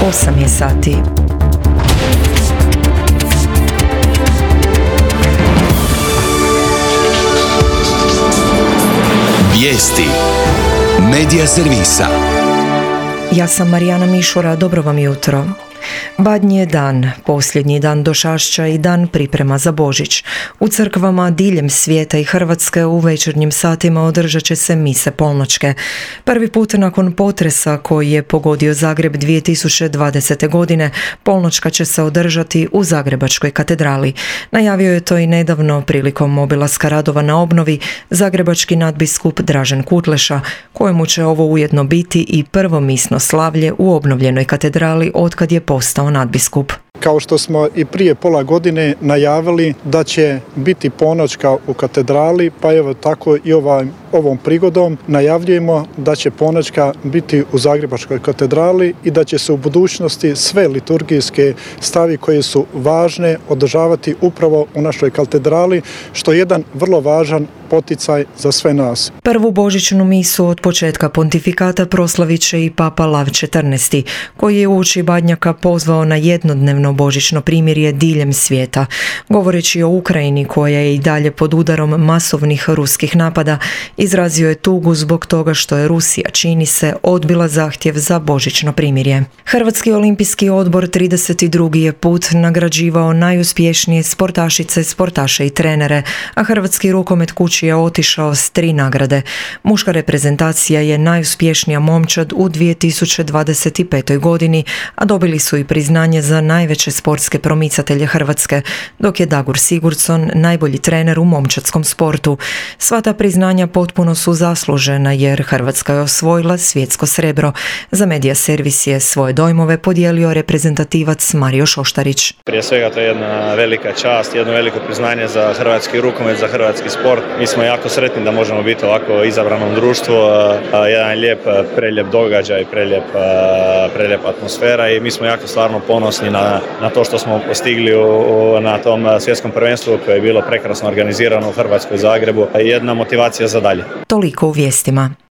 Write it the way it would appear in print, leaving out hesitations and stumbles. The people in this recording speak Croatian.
8 je sati. Vijesti Medija servisa. Ja sam Marijana Mišura, dobro vam jutro. Badnji je dan, posljednji dan došašća i dan priprema za Božić. U crkvama diljem svijeta i Hrvatske u večernjim satima održat će se mise polnoćke. Prvi put nakon potresa koji je pogodio Zagreb 2020. godine, polnoćka će se održati u Zagrebačkoj katedrali. Najavio je to i nedavno prilikom obilaska radova na obnovi zagrebački nadbiskup Dražen Kutleša, kojemu će ovo ujedno biti i prvo misno slavlje u obnovljenoj katedrali otkad je postao nadbiskup. Kao što smo i prije pola godine najavili da će biti ponoćka u katedrali, pa evo tako i ovom prigodom najavljujemo da će ponoćka biti u Zagrebačkoj katedrali i da će se u budućnosti sve liturgijske stavi koje su važne održavati upravo u našoj katedrali, što je jedan vrlo važan poticaj za sve nas. Prvu božićnu misu od početka pontifikata proslavit će i Papa Lav XIV, koji je uoči Badnjaka pozvao na jednodnevno božićno primirje diljem svijeta. Govoreći o Ukrajini, koja je i dalje pod udarom masovnih ruskih napada, izrazio je tugu zbog toga što je Rusija, čini se, odbila zahtjev za božićno primirje. Hrvatski olimpijski odbor 32. je put nagrađivao najuspješnije sportašice, sportaše i trenere, a hrvatski rukomet kući je otišao s 3 nagrade. Muška reprezentacija je najuspješnija momčad u 2025. godini, a dobili su i priznanje za najveće sportske promicatelje Hrvatske, dok je Dagur Sigurdsson najbolji trener u momčadskom sportu. Sva ta priznanja potpuno su zaslužena jer Hrvatska je osvojila svjetsko srebro. Za Medija servis je svoje dojmove podijelio reprezentativac Mario Šoštarić. Prije svega to je jedna velika čast, jedno veliko priznanje za hrvatski rukomet, za hrvatski sport. Mi smo jako sretni da možemo biti ovako izabranom društvu, jedan prelijep događaj, prelijep atmosfera i mi smo jako stvarno ponosni na to što smo postigli na tom svjetskom prvenstvu koje je bilo prekrasno organizirano u Hrvatskoj, Zagrebu. Jedna motivacija za dalje. Toliko u vijestima.